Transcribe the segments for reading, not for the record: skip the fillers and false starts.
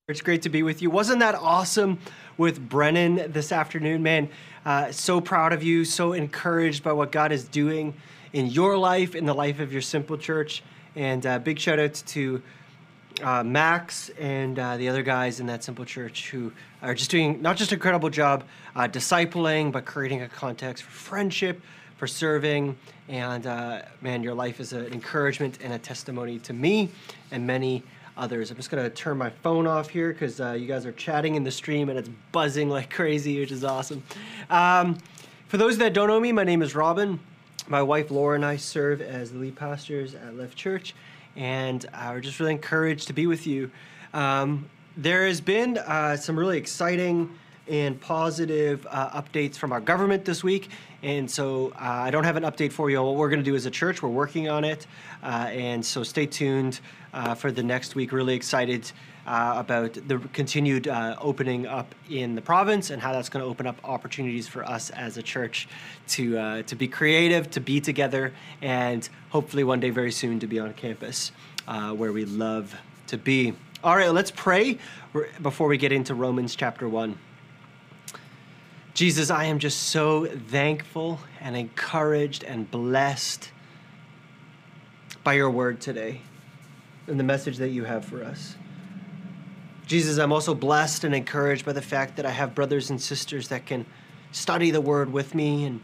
It's great to be with you. Wasn't that awesome with Brennan this afternoon? Man, so proud of you, so encouraged by what God is doing in your life, in the life of your Simple Church. And big shout out to Max and the other guys in that Simple Church who are just doing not just an incredible job discipling, but creating a context for friendship, for serving. And man, your life is an encouragement and a testimony to me and many others. I'm just going to turn my phone off here because you guys are chatting in the stream and it's buzzing like crazy, which is awesome. For those that don't know me, my name is Robin. My wife Laura and I serve as the lead pastors at Lift Church, and we're just really encouraged to be with you. There has been some really exciting and positive updates from our government this week, and so I don't have an update for you on what we're going to do as a church. We're working on it, and so stay tuned for the next week. Really excited about the continued opening up in the province and how that's going to open up opportunities for us as a church to be creative, to be together, and hopefully one day very soon to be on campus where we love to be. All right, let's pray before we get into Romans chapter 1. Jesus, I am just so thankful and encouraged and blessed by your word today and the message that you have for us. Jesus, I'm also blessed and encouraged by the fact that I have brothers and sisters that can study the word with me and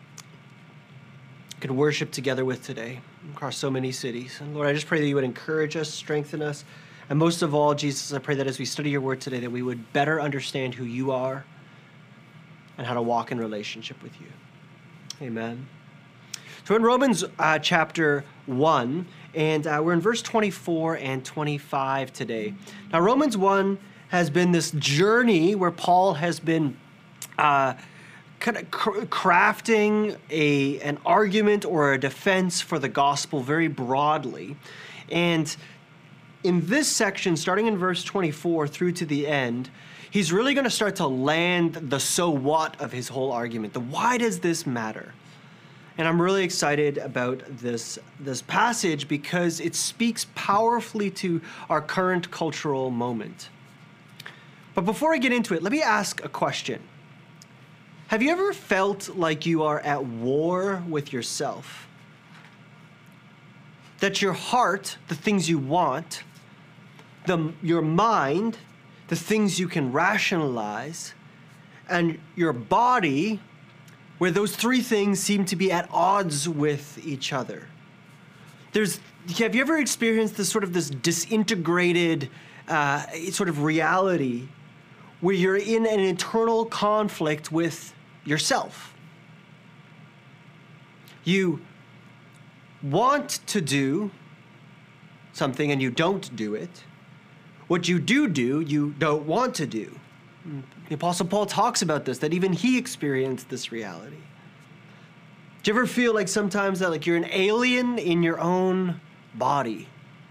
can worship together with today across so many cities. And Lord, I just pray that you would encourage us, strengthen us, and most of all, Jesus, I pray that as we study your word today, that we would better understand who you are and how to walk in relationship with you. Amen. So in Romans chapter 1, and we're in verse 24 and 25 today. Now, Romans 1 has been this journey where Paul has been kind of crafting an argument or a defense for the gospel very broadly. And in this section, starting in verse 24 through to the end, he's really going to start to land the so what of his whole argument. The why does this matter? And I'm really excited about this passage because it speaks powerfully to our current cultural moment. But before I get into it, let me ask a question. Have you ever felt like you are at war with yourself? That your heart, the things you want, your mind, the things you can rationalize, and your body, where those three things seem to be at odds with each other. Have you ever experienced this disintegrated sort of reality where you're in an internal conflict with yourself? You want to do something and you don't do it. What you do, you don't want to do. The Apostle Paul talks about this, that even he experienced this reality. Do you ever feel like sometimes that like you're an alien in your own body?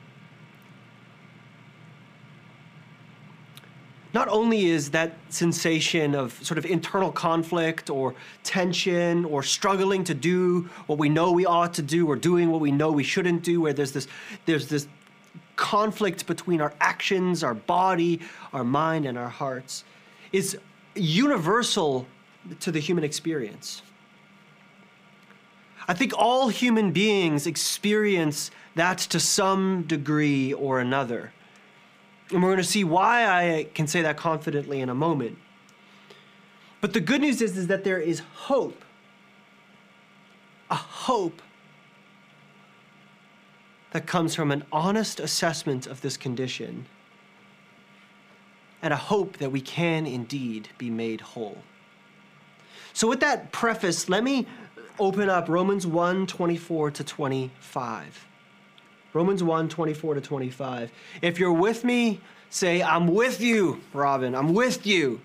Not only is that sensation of sort of internal conflict or tension or struggling to do what we know we ought to do or doing what we know we shouldn't do, where there's this conflict between our actions, our body, our mind, and our hearts, is universal to the human experience. I think all human beings experience that to some degree or another. And we're going to see why I can say that confidently in a moment. But the good news is that there is hope. A hope that comes from an honest assessment of this condition, and a hope that we can indeed be made whole. So with that preface, let me open up Romans 1, 24 to 25. Romans 1, 24 to 25. If you're with me, say, I'm with you, Robin, I'm with you.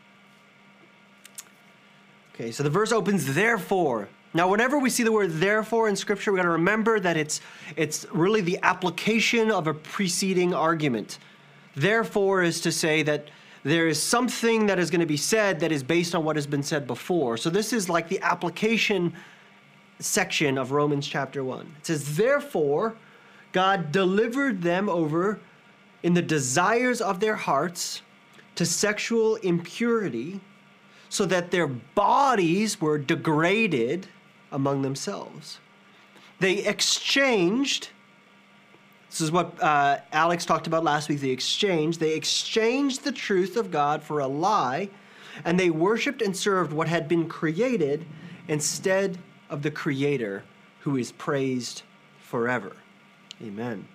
Okay, so the verse opens, therefore. Now, whenever we see the word therefore in Scripture, we got to remember that it's really the application of a preceding argument. Therefore is to say that there is something that is going to be said that is based on what has been said before. So this is like the application section of Romans chapter 1. It says, therefore, God delivered them over in the desires of their hearts to sexual impurity, so that their bodies were degraded among themselves. They exchanged, this is what Alex talked about last week, they exchanged the truth of God for a lie, and they worshiped and served what had been created instead of the Creator, who is praised forever. Amen.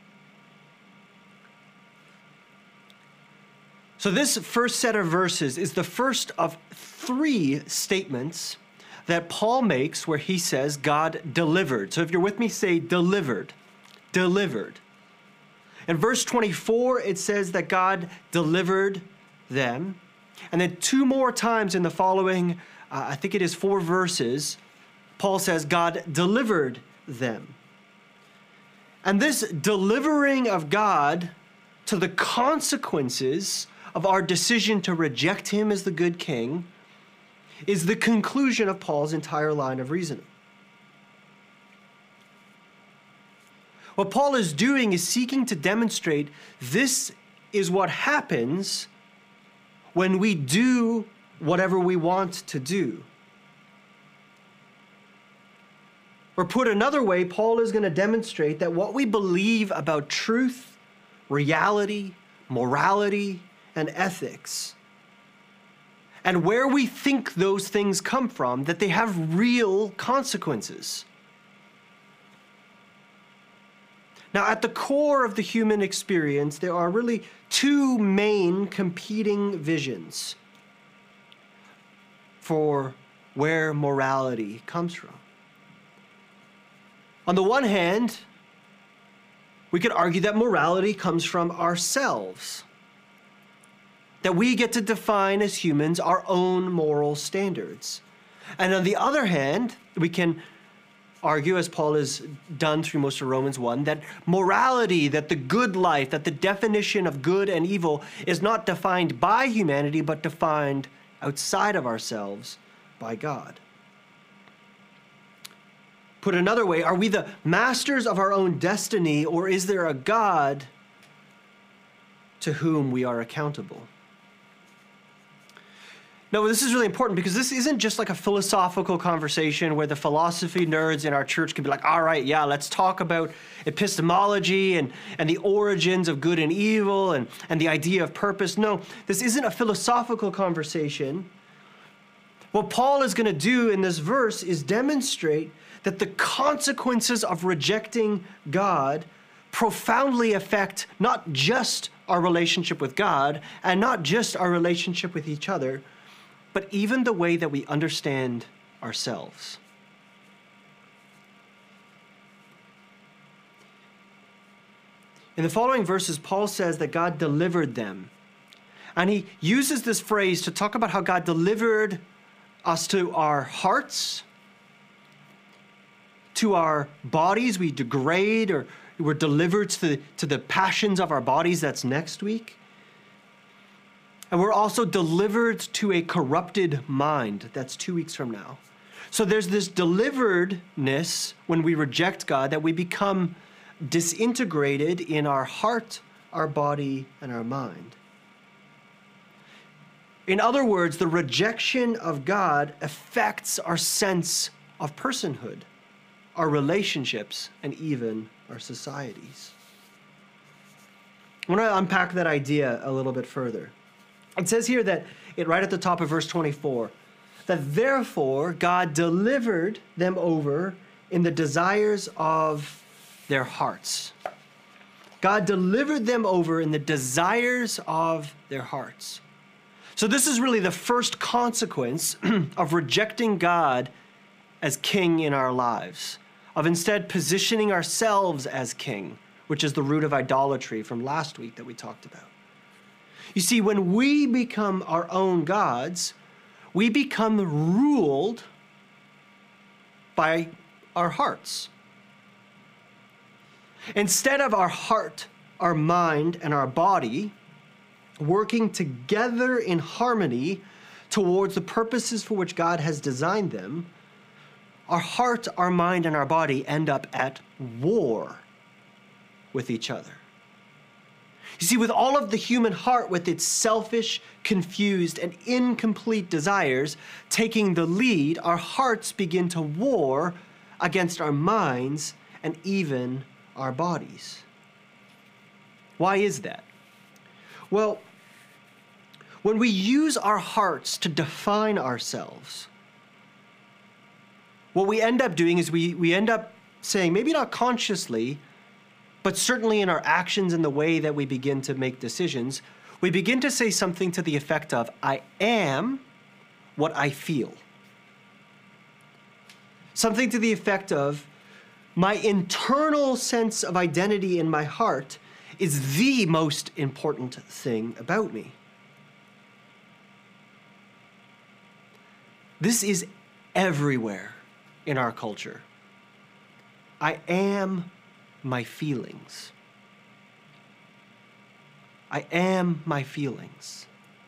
So this first set of verses is the first of 3 statements that Paul makes where he says God delivered. So if you're with me, say delivered. Delivered. In verse 24, it says that God delivered them. And then 2 more times in the following, I think it is 4 verses, Paul says God delivered them. And this delivering of God to the consequences of our decision to reject him as the good king is the conclusion of Paul's entire line of reasoning. What Paul is doing is seeking to demonstrate this is what happens when we do whatever we want to do. Or put another way, Paul is going to demonstrate that what we believe about truth, reality, morality, and ethics, and where we think those things come from, that they have real consequences. Now, at the core of the human experience, there are really 2 main competing visions for where morality comes from. On the one hand, we could argue that morality comes from ourselves, that we get to define as humans our own moral standards. And on the other hand, we can argue, as Paul has done through most of Romans 1, that morality, that the good life, that the definition of good and evil is not defined by humanity, but defined outside of ourselves by God. Put another way, are we the masters of our own destiny, or is there a God to whom we are accountable? No, this is really important because this isn't just like a philosophical conversation where the philosophy nerds in our church can be like, all right, yeah, let's talk about epistemology and the origins of good and evil and the idea of purpose. No, this isn't a philosophical conversation. What Paul is going to do in this verse is demonstrate that the consequences of rejecting God profoundly affect not just our relationship with God and not just our relationship with each other, but even the way that we understand ourselves. In the following verses, Paul says that God delivered them. And he uses this phrase to talk about how God delivered us to our hearts, to our bodies. We degrade, or we're delivered to the passions of our bodies. That's next week. And we're also delivered to a corrupted mind. That's 2 weeks from now. So there's this deliveredness when we reject God, that we become disintegrated in our heart, our body, and our mind. In other words, the rejection of God affects our sense of personhood, our relationships, and even our societies. I want to unpack that idea a little bit further. It says here that, right at the top of verse 24, that therefore God delivered them over in the desires of their hearts. God delivered them over in the desires of their hearts. So this is really the first consequence of rejecting God as king in our lives, of instead positioning ourselves as king, which is the root of idolatry from last week that we talked about. You see, when we become our own gods, we become ruled by our hearts. Instead of our heart, our mind, and our body working together in harmony towards the purposes for which God has designed them, our heart, our mind, and our body end up at war with each other. You see, with all of the human heart, with its selfish, confused, and incomplete desires taking the lead, our hearts begin to war against our minds and even our bodies. Why is that? Well, when we use our hearts to define ourselves, what we end up doing is we end up saying, maybe not consciously, but certainly in our actions and the way that we begin to make decisions, we begin to say something to the effect of, I am what I feel. Something to the effect of, my internal sense of identity in my heart is the most important thing about me. This is everywhere in our culture. I am my feelings. I am my feelings.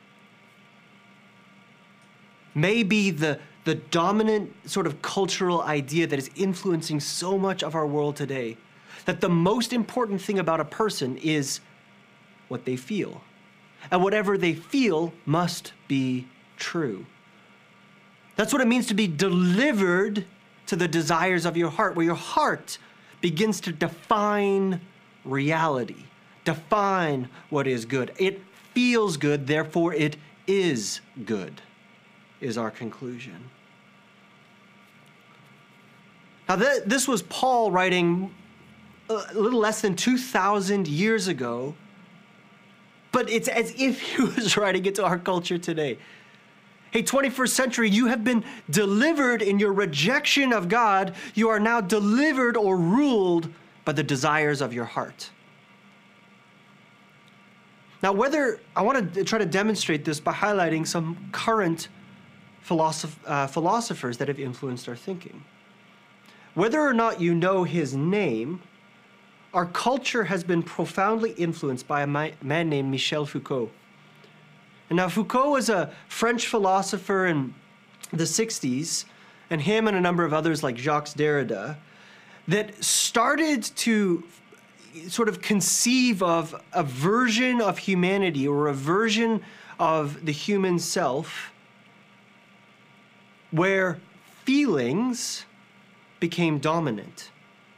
Maybe the dominant sort of cultural idea that is influencing so much of our world today, that the most important thing about a person is what they feel. And whatever they feel must be true. That's what it means to be delivered to the desires of your heart, where your heart begins to define reality, define what is good. It feels good, therefore it is good, is our conclusion. Now, this was Paul writing a little less than 2,000 years ago, but it's as if he was writing it to our culture today. Hey, 21st century, you have been delivered in your rejection of God. You are now delivered or ruled by the desires of your heart. Now, I want to try to demonstrate this by highlighting some current philosophers that have influenced our thinking. Whether or not you know his name, our culture has been profoundly influenced by a man named Michel Foucault. And now Foucault was a French philosopher in the 60s, and him and a number of others like Jacques Derrida, that started to sort of conceive of a version of humanity or a version of the human self where feelings became dominant.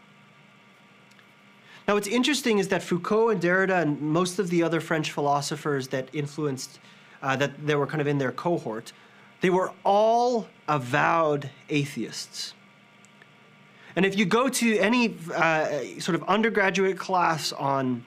Now, what's interesting is that Foucault and Derrida and most of the other French philosophers that influenced, that they were kind of in their cohort, they were all avowed atheists. And if you go to any sort of undergraduate class on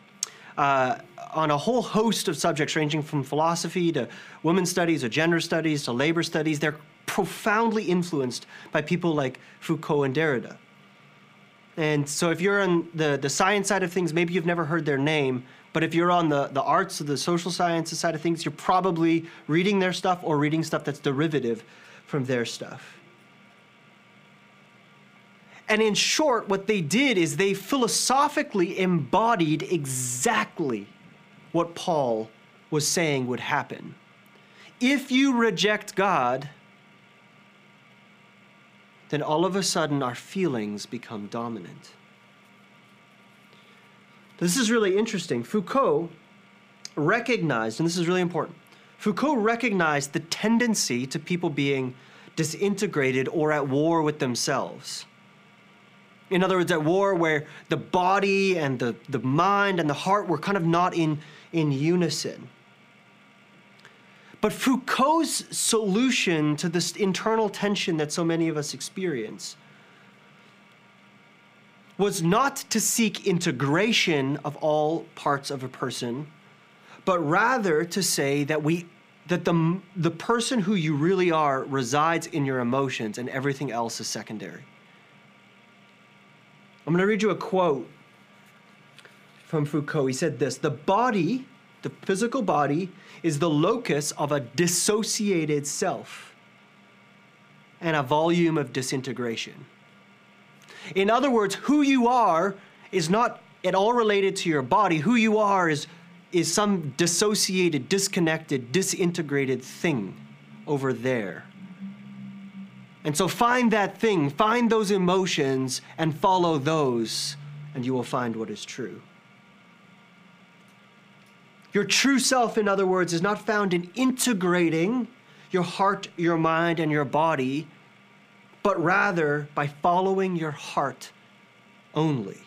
a whole host of subjects ranging from philosophy to women's studies or gender studies to labor studies, they're profoundly influenced by people like Foucault and Derrida. And so if you're on the science side of things, maybe you've never heard their name, but if you're on the arts or the social sciences side of things, you're probably reading their stuff or reading stuff that's derivative from their stuff. And in short, what they did is they philosophically embodied exactly what Paul was saying would happen. If you reject God, then all of a sudden our feelings become dominant. This is really interesting. Foucault recognized, and this is really important, Foucault recognized the tendency to people being disintegrated or at war with themselves. In other words, at war where the body and the mind and the heart were kind of not in unison. But Foucault's solution to this internal tension that so many of us experience was not to seek integration of all parts of a person, but rather to say that the person who you really are resides in your emotions and everything else is secondary. I'm going to read you a quote from Foucault. He said this: "The body, the physical body, is the locus of a dissociated self and a volume of disintegration." In other words, who you are is not at all related to your body. Who you are is some dissociated, disconnected, disintegrated thing over there. And so find that thing, find those emotions, and follow those, and you will find what is true. Your true self, in other words, is not found in integrating your heart, your mind, and your body, but rather by following your heart only.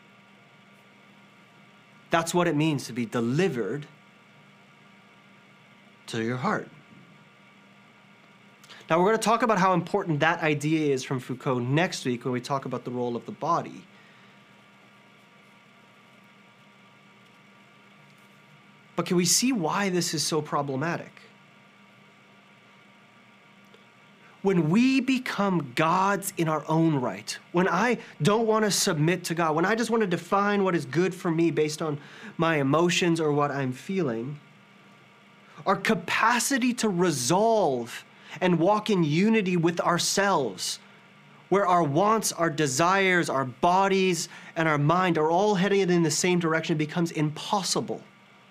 That's what it means to be delivered to your heart. Now, we're going to talk about how important that idea is from Foucault next week when we talk about the role of the body. But can we see why this is so problematic? When we become gods in our own right, when I don't want to submit to God, when I just want to define what is good for me based on my emotions or what I'm feeling, our capacity to resolve and walk in unity with ourselves, where our wants, our desires, our bodies, and our mind are all heading in the same direction, becomes impossible.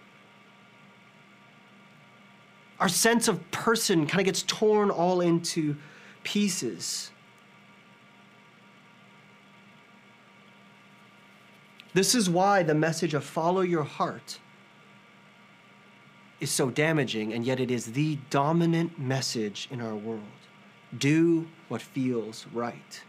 Our sense of person kind of gets torn all into pieces. This is why the message of follow your heart is so damaging, and yet it is the dominant message in our world. Do what feels right.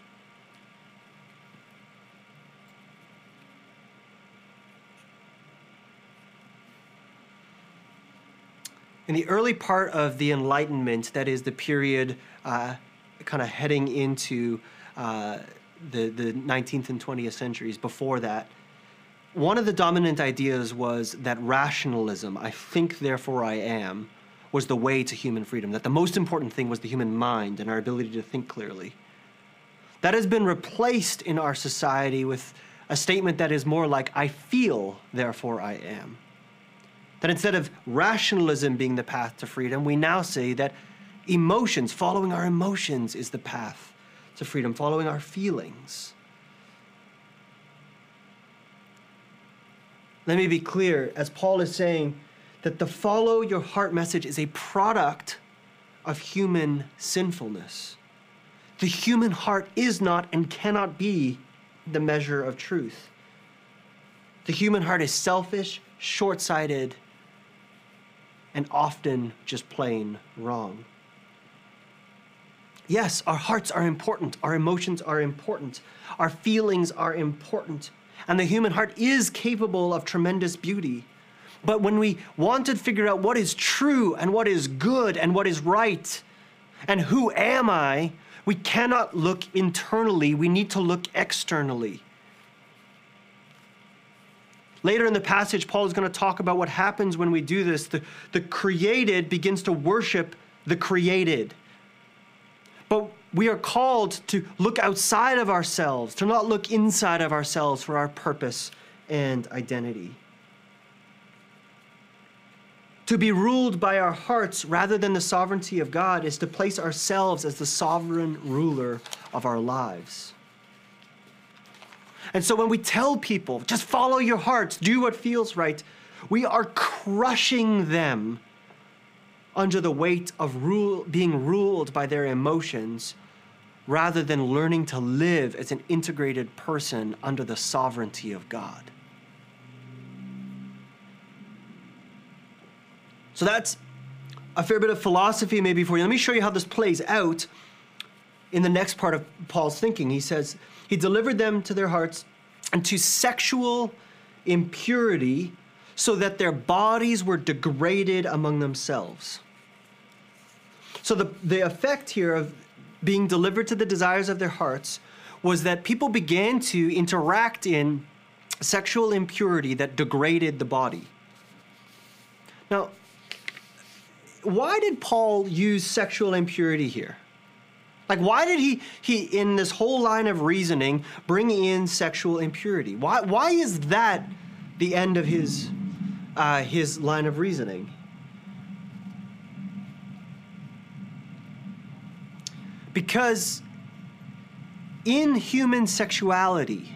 In the early part of the Enlightenment, that is the period kind of heading into the 19th and 20th centuries, before that, one of the dominant ideas was that rationalism, I think, therefore I am, was the way to human freedom, that the most important thing was the human mind and our ability to think clearly. That has been replaced in our society with a statement that is more like, I feel, therefore I am. That instead of rationalism being the path to freedom, we now say that emotions, following our emotions, is the path to freedom, following our feelings. Let me be clear, as Paul is saying, that the follow your heart message is a product of human sinfulness. The human heart is not and cannot be the measure of truth. The human heart is selfish, short-sighted, and often just plain wrong. Yes, our hearts are important, our emotions are important, our feelings are important, and the human heart is capable of tremendous beauty. But when we want to figure out what is true and what is good and what is right, and who am I, we cannot look internally, we need to look externally. Later in the passage, Paul is going to talk about what happens when we do this. The created begins to worship the created. But we are called to look outside of ourselves, to not look inside of ourselves for our purpose and identity. To be ruled by our hearts rather than the sovereignty of God is to place ourselves as the sovereign ruler of our lives. And so when we tell people, just follow your hearts, do what feels right, we are crushing them under the weight of being ruled by their emotions rather than learning to live as an integrated person under the sovereignty of God. So that's a fair bit of philosophy maybe for you. Let me show you how this plays out in the next part of Paul's thinking. He says, he delivered them to their hearts and to sexual impurity so that their bodies were degraded among themselves. So the effect here of being delivered to the desires of their hearts was that people began to interact in sexual impurity that degraded the body. Now, why did Paul use sexual impurity here? Like, why did he in this whole line of reasoning bring in sexual impurity? Why is that the end of his line of reasoning? Because in human sexuality,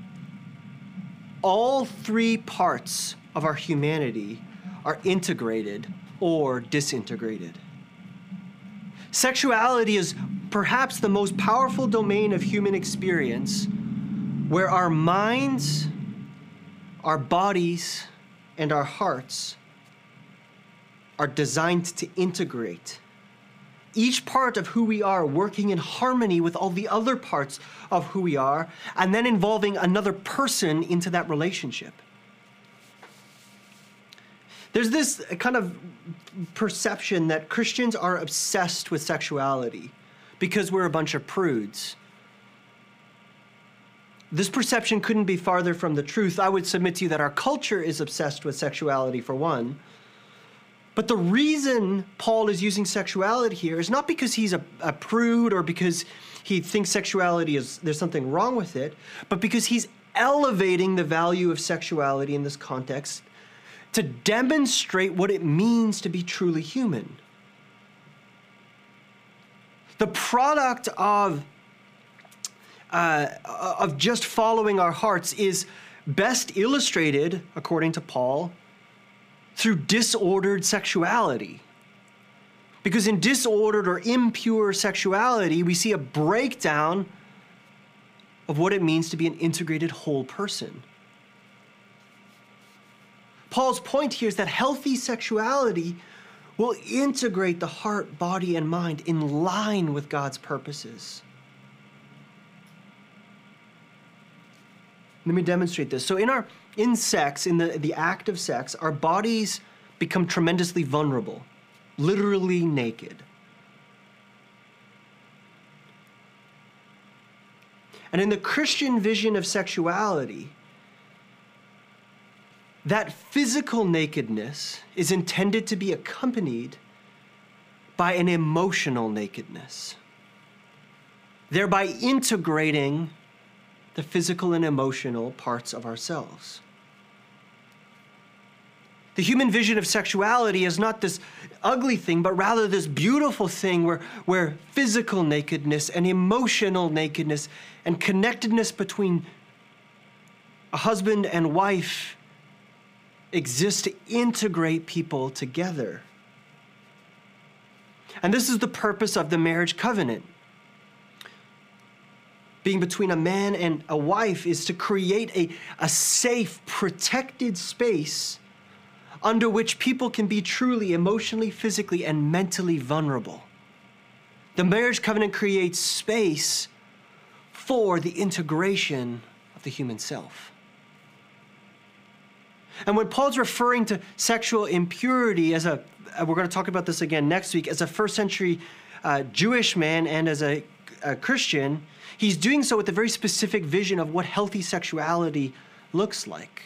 all three parts of our humanity are integrated or disintegrated. Sexuality is perhaps the most powerful domain of human experience, where our minds, our bodies, and our hearts are designed to integrate. Each part of who we are working in harmony with all the other parts of who we are, and then involving another person into that relationship. There's this kind of perception that Christians are obsessed with sexuality because we're a bunch of prudes. This perception couldn't be farther from the truth. I would submit to you that our culture is obsessed with sexuality, for one. But the reason Paul is using sexuality here is not because he's a prude or because he thinks sexuality there's something wrong with it, but because he's elevating the value of sexuality in this context to demonstrate what it means to be truly human. The product of just following our hearts is best illustrated, according to Paul, through disordered sexuality. Because in disordered or impure sexuality, we see a breakdown of what it means to be an integrated whole person. Paul's point here is that healthy sexuality will integrate the heart, body, and mind in line with God's purposes. Let me demonstrate this. So in sex, in the act of sex, our bodies become tremendously vulnerable, literally naked. And in the Christian vision of sexuality, that physical nakedness is intended to be accompanied by an emotional nakedness, thereby integrating the physical and emotional parts of ourselves. The human vision of sexuality is not this ugly thing, but rather this beautiful thing where physical nakedness and emotional nakedness and connectedness between a husband and wife exist to integrate people together. And this is the purpose of the marriage covenant. Being between a man and a wife is to create a safe, protected space under which people can be truly emotionally, physically, and mentally vulnerable. The marriage covenant creates space for the integration of the human self. And when Paul's referring to sexual impurity we're going to talk about this again next week, as a first century Jewish man and as a Christian, he's doing so with a very specific vision of what healthy sexuality looks like.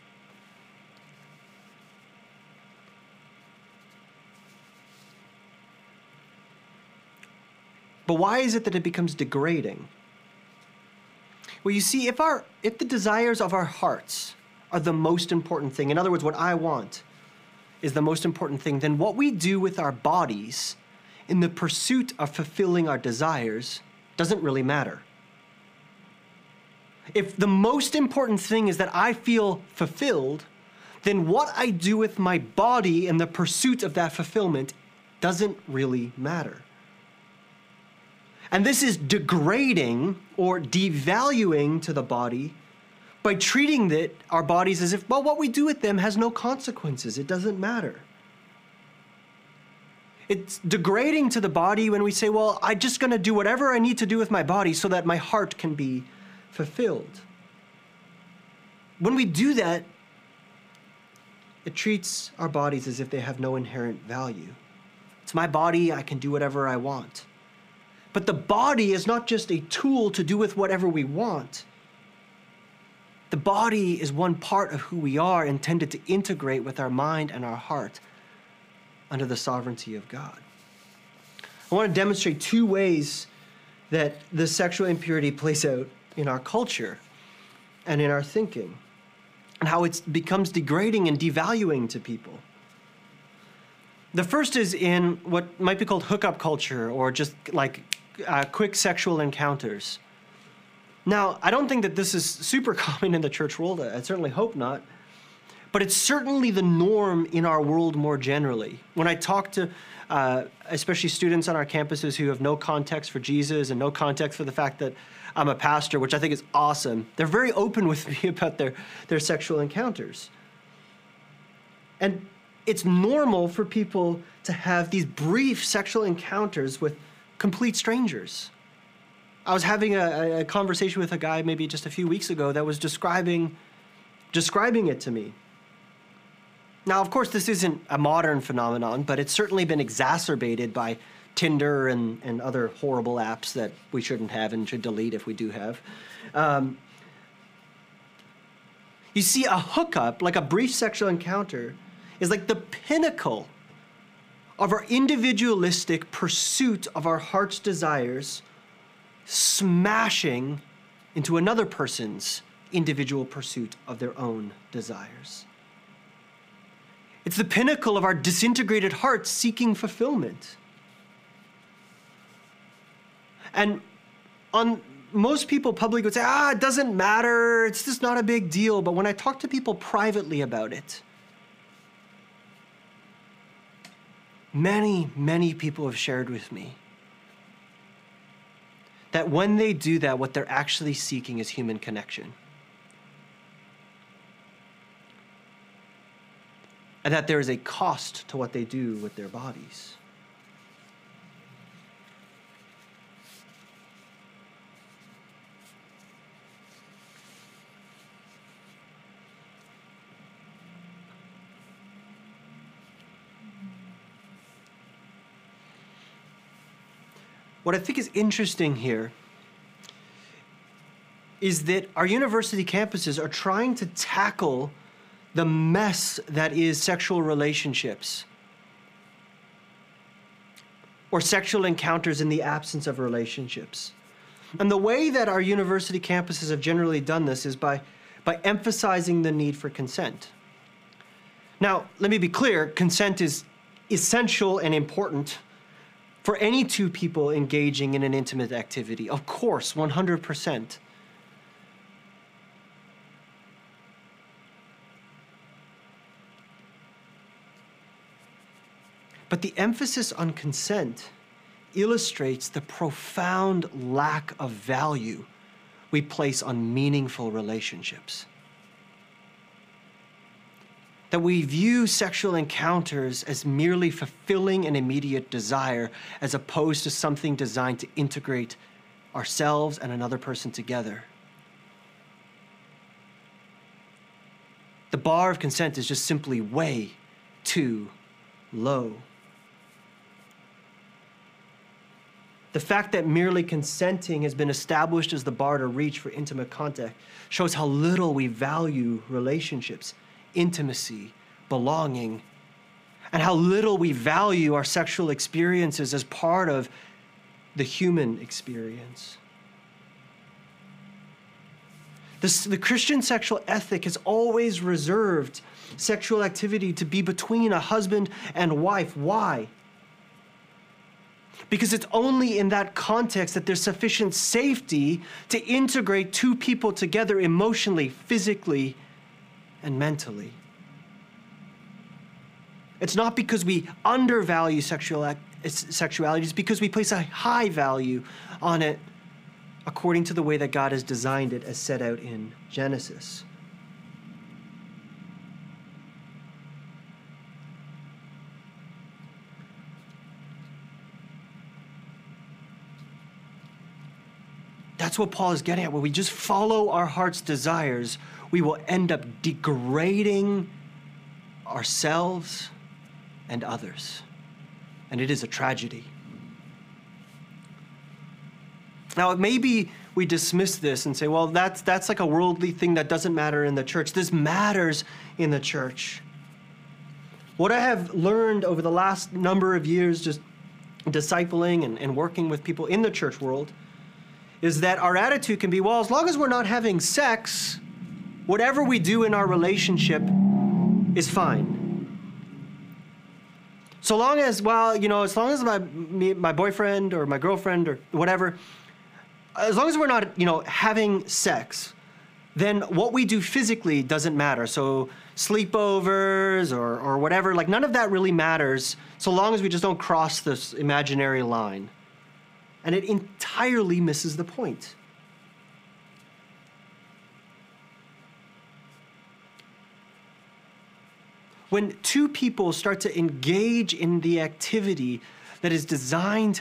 But why is it that it becomes degrading? Well, you see, if the desires of our hearts are the most important thing, in other words, what I want is the most important thing, then what we do with our bodies in the pursuit of fulfilling our desires doesn't really matter. If the most important thing is that I feel fulfilled, then what I do with my body in the pursuit of that fulfillment doesn't really matter. And this is degrading or devaluing to the body by treating our bodies as if, well, what we do with them has no consequences. It doesn't matter. It's degrading to the body when we say, well, I'm just going to do whatever I need to do with my body so that my heart can be fulfilled. When we do that, it treats our bodies as if they have no inherent value. It's my body, I can do whatever I want. But the body is not just a tool to do with whatever we want. The body is one part of who we are, intended to integrate with our mind and our heart under the sovereignty of God. I want to demonstrate two ways that the sexual impurity plays out in our culture and in our thinking, and how it becomes degrading and devaluing to people. The first is in what might be called hookup culture, or just like quick sexual encounters. Now, I don't think that this is super common in the church world. I certainly hope not. But it's certainly the norm in our world more generally. When I talk to especially students on our campuses who have no context for Jesus and no context for the fact that I'm a pastor, which I think is awesome, they're very open with me about their sexual encounters. And it's normal for people to have these brief sexual encounters with complete strangers. I was having a conversation with a guy maybe just a few weeks ago that was describing it to me. Now, of course, this isn't a modern phenomenon, but it's certainly been exacerbated by Tinder and other horrible apps that we shouldn't have and should delete if we do have. You see, a hookup, like a brief sexual encounter, is like the pinnacle of our individualistic pursuit of our heart's desires, smashing into another person's individual pursuit of their own desires. It's the pinnacle of our disintegrated hearts seeking fulfillment. And most people publicly would say, it doesn't matter, it's just not a big deal. But when I talk to people privately about it, many, many people have shared with me that when they do that, what they're actually seeking is human connection. And that there is a cost to what they do with their bodies. What I think is interesting here is that our university campuses are trying to tackle the mess that is sexual relationships or sexual encounters in the absence of relationships. And the way that our university campuses have generally done this is by emphasizing the need for consent. Now, let me be clear, consent is essential and important for any two people engaging in an intimate activity. Of course, 100%. But the emphasis on consent illustrates the profound lack of value we place on meaningful relationships. That we view sexual encounters as merely fulfilling an immediate desire as opposed to something designed to integrate ourselves and another person together. The bar of consent is just simply way too low. The fact that merely consenting has been established as the bar to reach for intimate contact shows how little we value relationships, intimacy, belonging, and how little we value our sexual experiences as part of the human experience. The Christian sexual ethic has always reserved sexual activity to be between a husband and wife. Why? Because it's only in that context that there's sufficient safety to integrate two people together emotionally, physically, and mentally. It's not because we undervalue sexuality, it's because we place a high value on it according to the way that God has designed it as set out in Genesis. That's what Paul is getting at. When we just follow our heart's desires, we will end up degrading ourselves and others. And it is a tragedy. Now, maybe we dismiss this and say, well, that's like a worldly thing that doesn't matter in the church. This matters in the church. What I have learned over the last number of years just discipling and working with people in the church world is that our attitude can be, well, as long as we're not having sex, whatever we do in our relationship is fine. So long as, as long as my boyfriend or my girlfriend or whatever, as long as we're not, having sex, then what we do physically doesn't matter. So sleepovers or whatever, none of that really matters so long as we just don't cross this imaginary line. And it entirely misses the point. When two people start to engage in the activity that is designed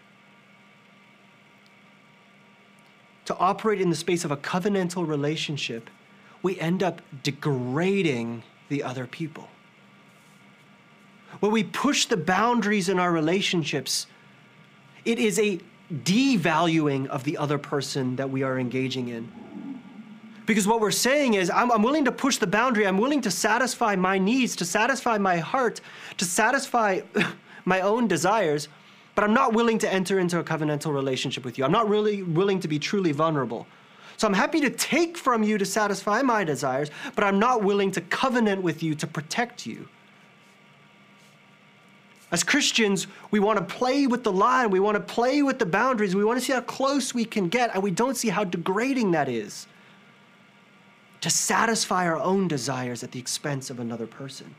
to operate in the space of a covenantal relationship, we end up degrading the other people. When we push the boundaries in our relationships, it is a devaluing of the other person that we are engaging in. Because what we're saying is, I'm willing to push the boundary, I'm willing to satisfy my needs, to satisfy my heart, to satisfy my own desires, but I'm not willing to enter into a covenantal relationship with you. I'm not really willing to be truly vulnerable. So I'm happy to take from you to satisfy my desires, but I'm not willing to covenant with you to protect you. As Christians, we want to play with the line, we want to play with the boundaries, we want to see how close we can get, and we don't see how degrading that is to satisfy our own desires at the expense of another person.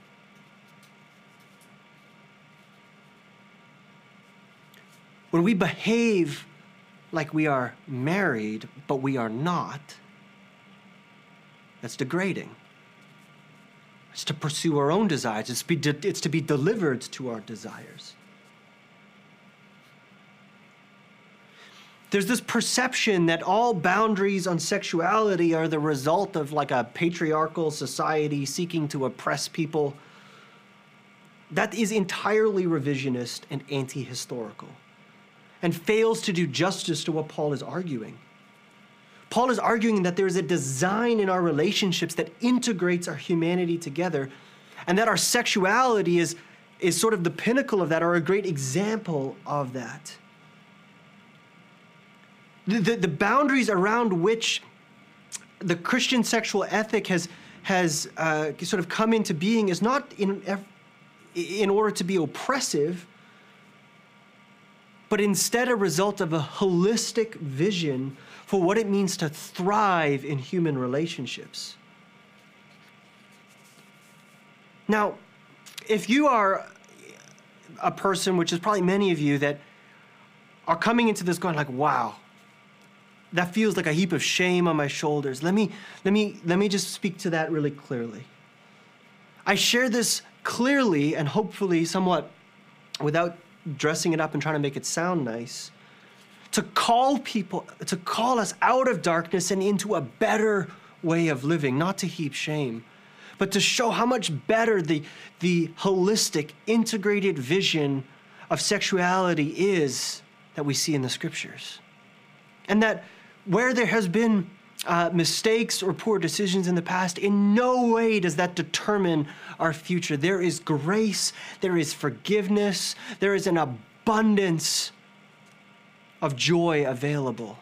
When we behave like we are married, but we are not, that's degrading. It's to pursue our own desires. It's to be delivered to our desires. There's this perception that all boundaries on sexuality are the result of like a patriarchal society seeking to oppress people. That is entirely revisionist and anti-historical, and fails to do justice to what Paul is arguing. Paul is arguing that there is a design in our relationships that integrates our humanity together, and that our sexuality is sort of the pinnacle of that, or a great example of that. The boundaries around which the Christian sexual ethic has sort of come into being is not in order to be oppressive, but instead a result of a holistic vision for what it means to thrive in human relationships. Now, if you are a person, which is probably many of you, that are coming into this going like, wow, that feels like a heap of shame on my shoulders. Let me just speak to that really clearly. I share this clearly and hopefully somewhat without dressing it up and trying to make it sound nice, to call us out of darkness and into a better way of living, not to heap shame, but to show how much better the holistic, integrated vision of sexuality is that we see in the scriptures. And that where there has been mistakes or poor decisions in the past, in no way does that determine our future. There is grace, there is forgiveness, there is an abundance of joy available.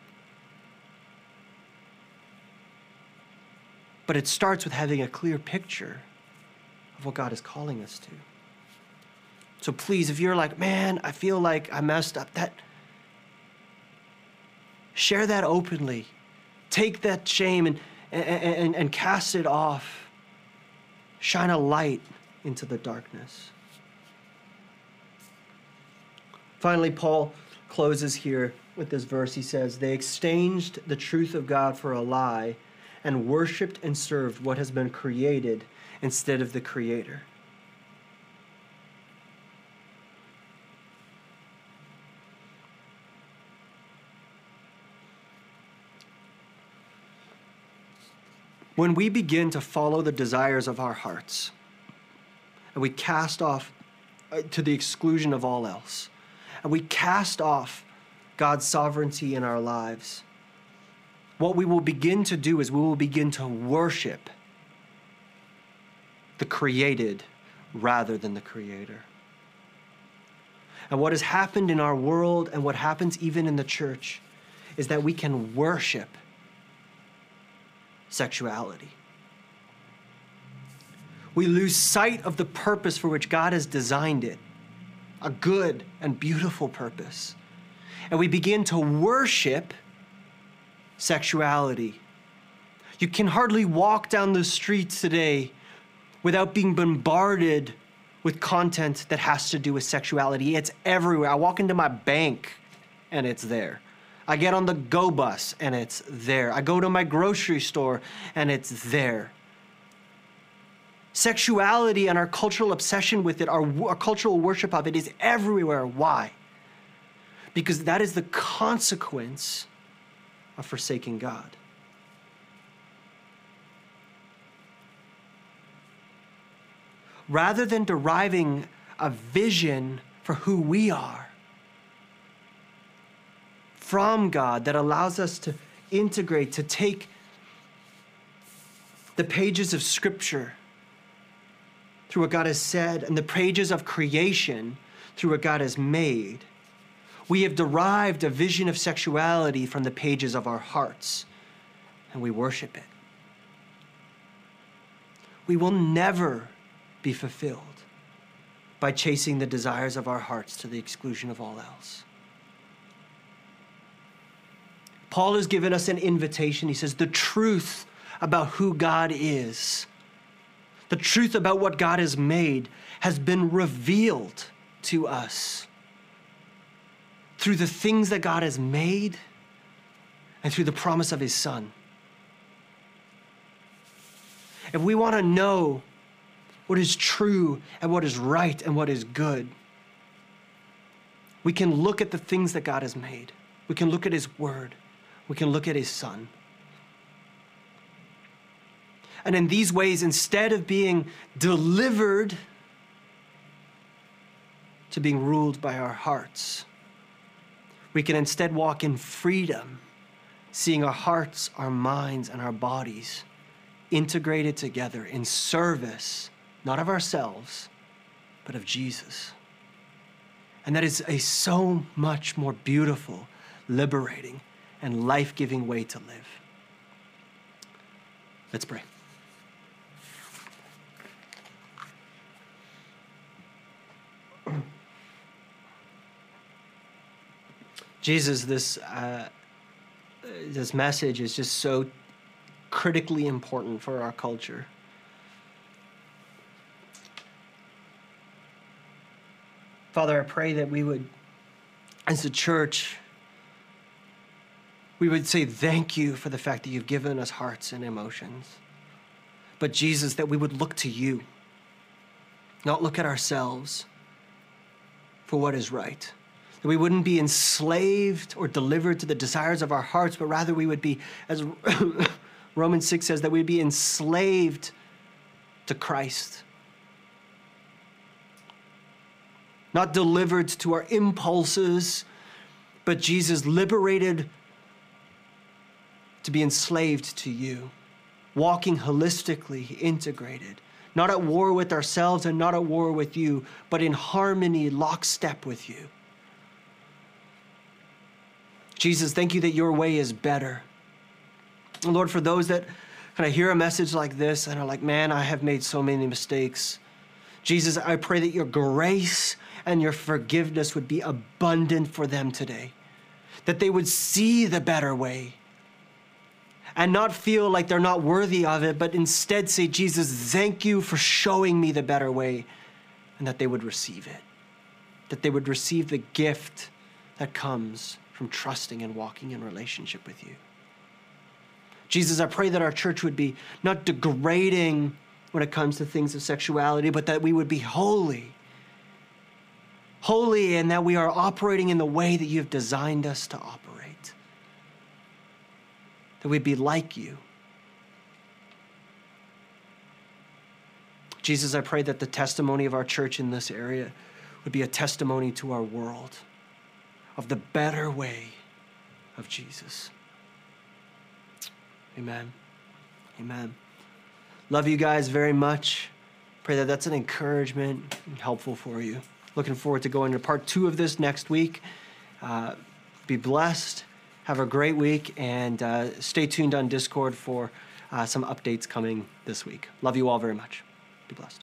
But it starts with having a clear picture of what God is calling us to. So please, if you're like, man, I feel like I messed up, share that openly. Take that shame and cast it off. Shine a light into the darkness. Finally, Paul closes here with this verse. He says, they exchanged the truth of God for a lie and worshiped and served what has been created instead of the Creator. When we begin to follow the desires of our hearts, and we cast off to the exclusion of all else, and we cast off God's sovereignty in our lives, what we will begin to do is we will begin to worship the created rather than the Creator. And what has happened in our world and what happens even in the church is that we can worship sexuality. We lose sight of the purpose for which God has designed it, a good and beautiful purpose. And we begin to worship sexuality. You can hardly walk down the streets today without being bombarded with content that has to do with sexuality. It's everywhere. I walk into my bank and it's there. I get on the Go bus and it's there. I go to my grocery store and it's there. Sexuality and our cultural obsession with it, our cultural worship of it is everywhere. Why? Because that is the consequence of forsaking God. Rather than deriving a vision for who we are from God that allows us to integrate, to take the pages of Scripture through what God has said and the pages of creation through what God has made, we have derived a vision of sexuality from the pages of our hearts, and we worship it. We will never be fulfilled by chasing the desires of our hearts to the exclusion of all else. Paul has given us an invitation. He says, the truth about who God is, the truth about what God has made, has been revealed to us through the things that God has made and through the promise of his Son. If we want to know what is true and what is right and what is good, we can look at the things that God has made. We can look at his word. We can look at his Son. And in these ways, instead of being delivered to being ruled by our hearts, we can instead walk in freedom, seeing our hearts, our minds, and our bodies integrated together in service, not of ourselves, but of Jesus. And that is a so much more beautiful, liberating, and life-giving way to live. Let's pray. Jesus, this message is just so critically important for our culture. Father, I pray that we would, as a church, we would say thank you for the fact that you've given us hearts and emotions. But Jesus, that we would look to you, not look at ourselves for what is right. That we wouldn't be enslaved or delivered to the desires of our hearts, but rather we would be, as Romans 6 says, that we'd be enslaved to Christ. Not delivered to our impulses, but Jesus liberated to be enslaved to you, walking holistically, integrated, not at war with ourselves and not at war with you, but in harmony, lockstep with you. Jesus, thank you that your way is better. And Lord, for those that kind of hear a message like this and are like, man, I have made so many mistakes. Jesus, I pray that your grace and your forgiveness would be abundant for them today, that they would see the better way and not feel like they're not worthy of it, but instead say, Jesus, thank you for showing me the better way, and that they would receive it, that they would receive the gift that comes from trusting and walking in relationship with you. Jesus, I pray that our church would be not degrading when it comes to things of sexuality, but that we would be holy, and that we are operating in the way that you have designed us to operate, that we'd be like you. Jesus, I pray that the testimony of our church in this area would be a testimony to our world of the better way of Jesus. Amen. Amen. Love you guys very much. Pray that that's an encouragement and helpful for you. Looking forward to going to part 2 of this next week. Be blessed. Have a great week, and stay tuned on Discord for some updates coming this week. Love you all very much. Be blessed.